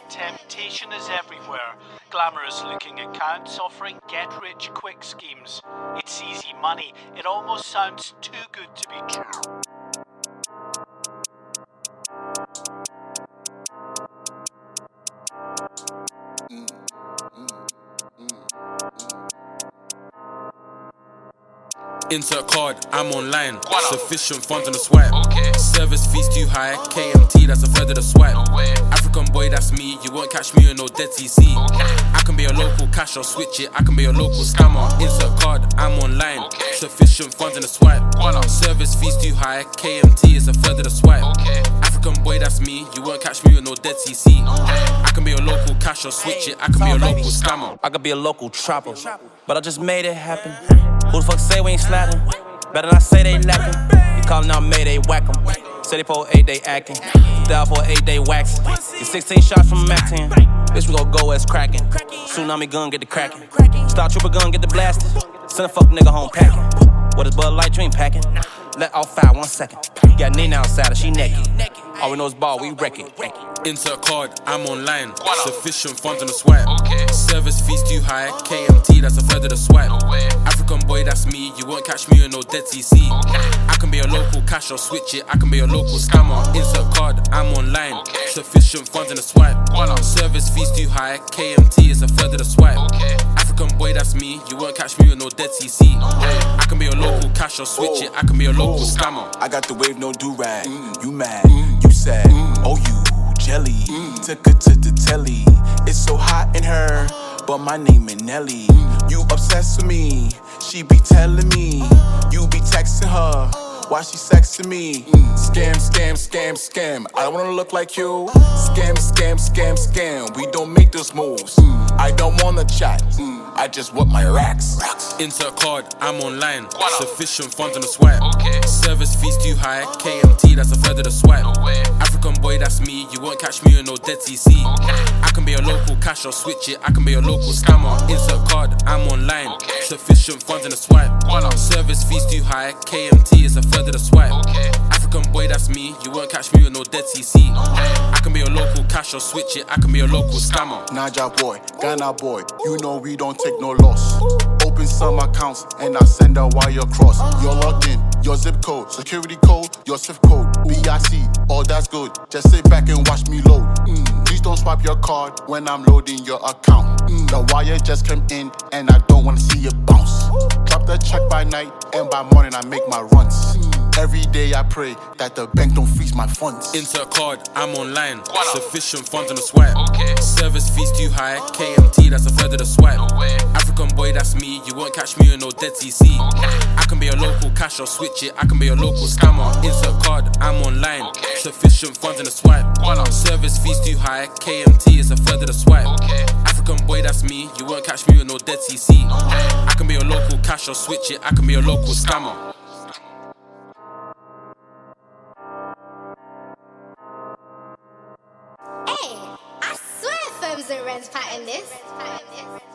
Temptation is everywhere. Glamorous looking accounts offering get-rich-quick schemes. It's easy money. It almost sounds too good to be true. Insert card, I'm online. Sufficient funds on the swipe. Service fees too high. KMT, that's a third of the swipe. African boy, that's me. You won't catch me in no dead TC. I can be a local cash, I'll switch it. I can be a local scammer. Insert card, I'm online. Sufficient funds on the swipe. Service fees too high. KMT is a third of the swipe. African boy, that's me. You won't catch me in no dead TC. I can be a local cash, I'll switch it. I can be a local scammer. I could be a local trapper, but I just made it happen. Who the fuck say we ain't slapping? Better not say they lacking. You callin' out Mayday, whack 'em. Say they for 8 day acting. Down for 8 day waxing. Get 16 shots from Mac 10. Bitch, we gon' go as cracking. Tsunami gun, get the cracking. Star Trooper gun, get the blasting. Send a fuck nigga home packing. What is Bud Light dream packing? Let off fire 1 second. Got Nina outside her, she naked. All we know is ball, we wreck it. Insert card, I'm online. Sufficient funds on the swipe. Service fees too high. KMT, that's a third of the swipe. African boy, that's me. You won't catch me in no dead TC. I can be a local cash, I'll switch it. I can be a local scammer. Insert card, I'm online. Sufficient funds on the swipe. Service fees too high. KMT is a third of the swipe. African boy, that's me. You won't catch me in no dead TC. I can be a local cash, I'll switch it. I can be a local scammer. I got the wave, no do-rag. You mad, you sad, oh you jelly. Took her to the telly. It's so hot in her, but my name is Nelly. You obsessed with me, she be telling me. You be texting her while she sexing me. Scam, scam, scam, scam. I don't wanna look like you. Scam, scam, scam, scam. We don't make those moves. I don't wanna chat. I just want my racks. Insert card, I'm online. Sufficient funds on the swipe. Service fees too high. KMT, that's a third of the swipe. African boy, that's me. You won't catch me in no dead TC. I can be a local cash, I'll switch it. I can be a local scammer. Insert card, I'm online. Sufficient funds on the swipe. Service fees too high. KMT is a third of the swipe. African boy, that's me. You won't catch me in no dead TC. I can be a local cash, I'll switch it. I can be a local scammer. Naija boy, Ghana boy, you know we don't take no loss. Open some accounts and I send a wire across. You're logged in, your zip code, security code, your SWIFT code, BIC, all that's good. Just sit back and watch me load. Please don't swipe your card when I'm loading your account. The wire just came in and I don't wanna see it bounce. Drop the check by night and by morning I make my runs. Every day I pray that the bank don't freeze my funds. Insert card, I'm online. Sufficient funds on the swipe. Service fees too high. KMT, that's a third of the swipe. African boy, that's me. You won't catch me in no dead TC. I can be a local cash, I'll switch it. I can be a local scammer. Insert card, I'm online. Sufficient funds on the swipe. Service fees too high. KMT is a third of the swipe. African boy, that's me. You won't catch me in no dead TC. I can be a local cash, I'll switch it. I can be a local scammer. Hey, I swear firms and rents pattern this.